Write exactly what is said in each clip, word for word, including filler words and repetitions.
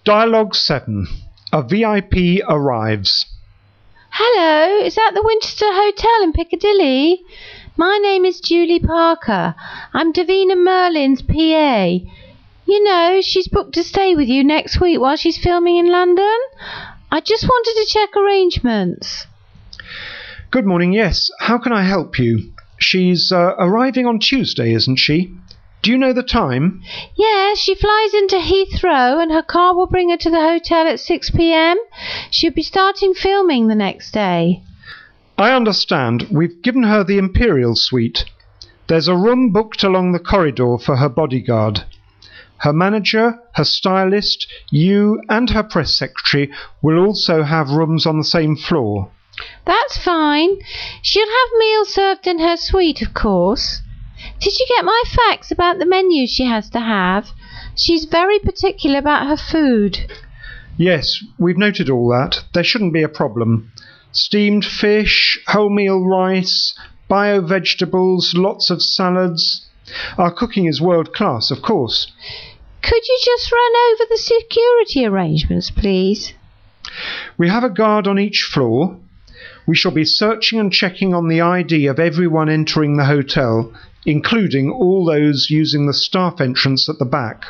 Dialogue seven. A V I P arrives. Hello, is that the Winchester Hotel in Piccadilly? My name is Julie Parker. I'm Davina Merlin's P A. You know, she's booked to stay with you next week while she's filming in London. I just wanted to check arrangements. Good morning, yes. How can I help you? She's uh, arriving on Tuesday, isn't she? Do you know the time? Yes, she flies into Heathrow and her car will bring her to the hotel at six p m. She'll be starting filming the next day. I understand. We've given her the Imperial Suite. There's a room booked along the corridor for her bodyguard. Her manager, her stylist, you and her press secretary will also have rooms on the same floor. That's fine. She'll have meals served in her suite, of course. Did you get my facts about the menu she has to have? She's very particular about her food. Yes, we've noted all that. There shouldn't be a problem. Steamed fish, wholemeal rice, bio-vegetables, lots of salads. Our cooking is world-class, of course. Could you just run over the security arrangements, please? We have a guard on each floor. We shall be searching and checking on the I D of everyone entering the hotel, including all those using the staff entrance at the back.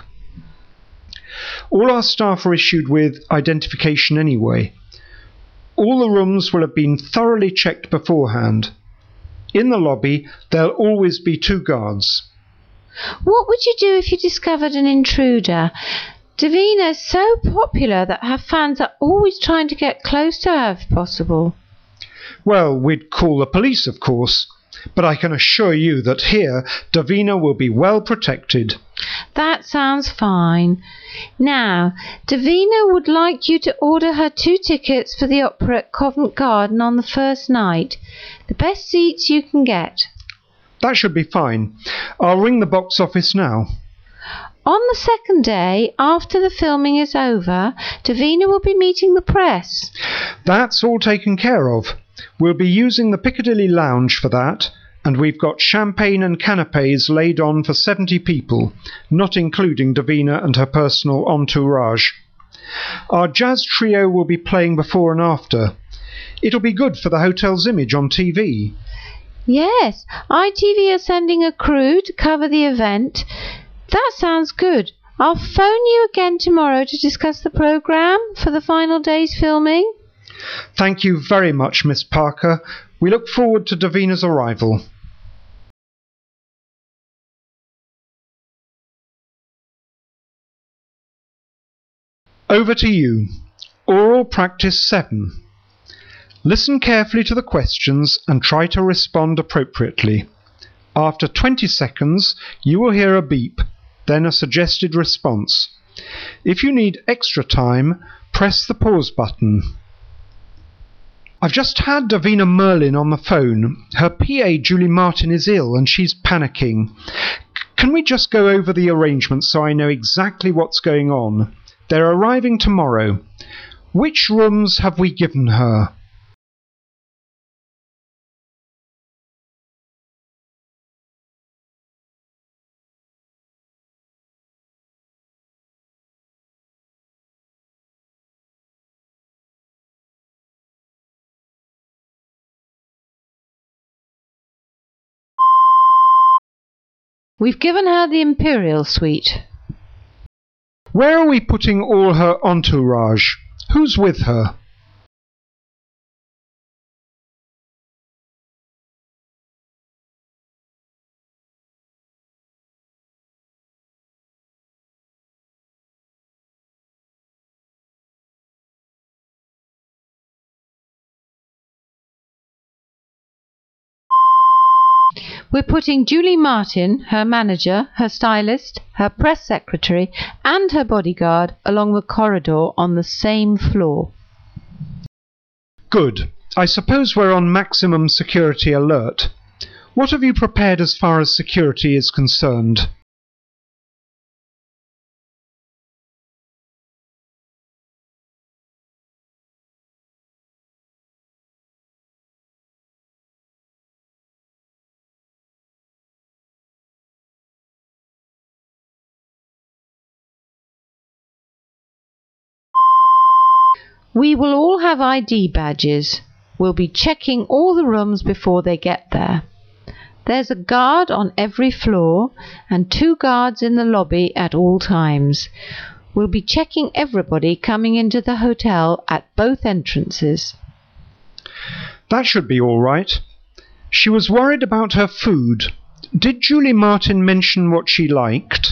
All our staff are issued with identification anyway. All the rooms will have been thoroughly checked beforehand. In the lobby, there'll always be two guards. What would you do if you discovered an intruder? Davina's so popular that her fans are always trying to get close to her if possible. Well, we'd call the police, of course, but I can assure you that here Davina will be well protected. That sounds fine. Now, Davina would like you to order her two tickets for the opera at Covent Garden on the first night. The best seats you can get. That should be fine. I'll ring the box office now. On the second day, after the filming is over, Davina will be meeting the press. That's all taken care of. We'll be using the Piccadilly Lounge for that, and we've got champagne and canapes laid on for seventy people, not including Davina and her personal entourage. Our jazz trio will be playing before and after. It'll be good for the hotel's image on T V. Yes, I T V are sending a crew to cover the event. That sounds good. I'll phone you again tomorrow to discuss the programme for the final day's filming. Thank you very much, Miss Parker. We look forward to Davina's arrival. Over to you. Oral Practice seven. Listen carefully to the questions and try to respond appropriately. After twenty seconds, you will hear a beep, then a suggested response. If you need extra time, press the pause button. I've just had Davina Merlin on the phone. Her P A, Julie Martin, is ill and she's panicking. C- can we just go over the arrangements so I know exactly what's going on? They're arriving tomorrow. Which rooms have we given her? We've given her the Imperial Suite. Where are we putting all her entourage? Who's with her? We're putting Julie Martin, her manager, her stylist, her press secretary, and her bodyguard along the corridor on the same floor. Good. I suppose we're on maximum security alert. What have you prepared as far as security is concerned? We will all have I D badges. We'll be checking all the rooms before they get there. There's a guard on every floor and two guards in the lobby at all times. We'll be checking everybody coming into the hotel at both entrances. That should be all right. She was worried about her food. Did Julie Martin mention what she liked?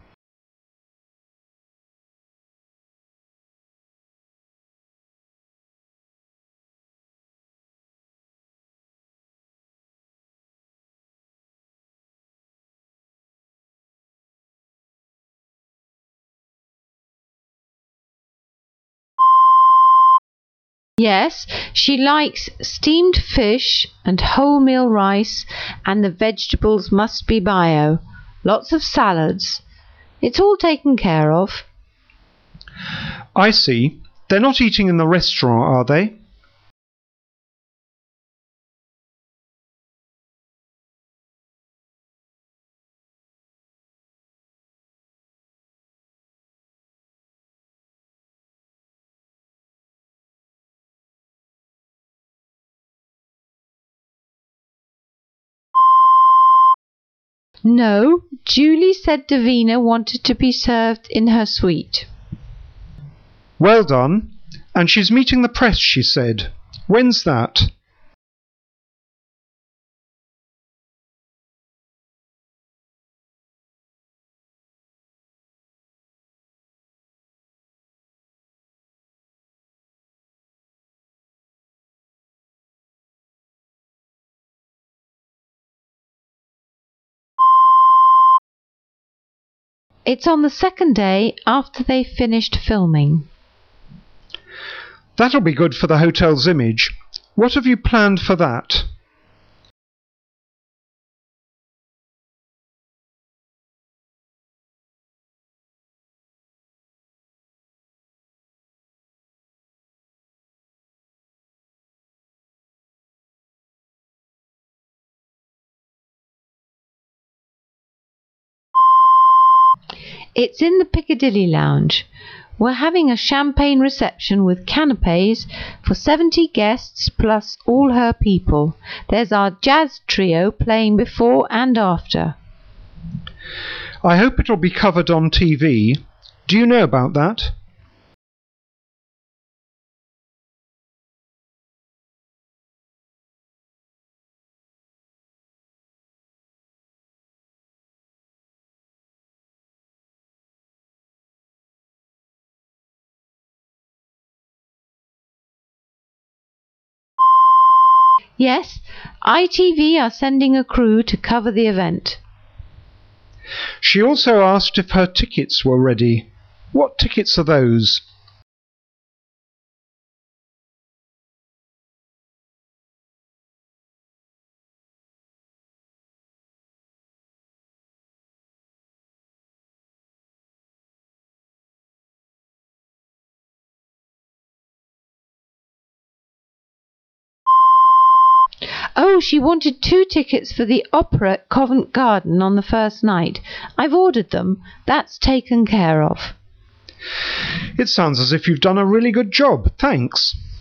Yes, she likes steamed fish and wholemeal rice, and the vegetables must be bio. Lots of salads. It's all taken care of. I see. They're not eating in the restaurant, are they? No, Julie said Davina wanted to be served in her suite. Well done. And she's meeting the press, she said. When's that? It's on the second day after they've finished filming. That'll be good for the hotel's image. What have you planned for that? It's in the Piccadilly Lounge. We're having a champagne reception with canapes for seventy guests plus all her people. There's our jazz trio playing before and after. I hope it'll be covered on T V. Do you know about that? Yes, I T V are sending a crew to cover the event. She also asked if her tickets were ready. What tickets are those? Oh, she wanted two tickets for the opera at Covent Garden on the first night. I've ordered them. That's taken care of. It sounds as if you've done a really good job. Thanks.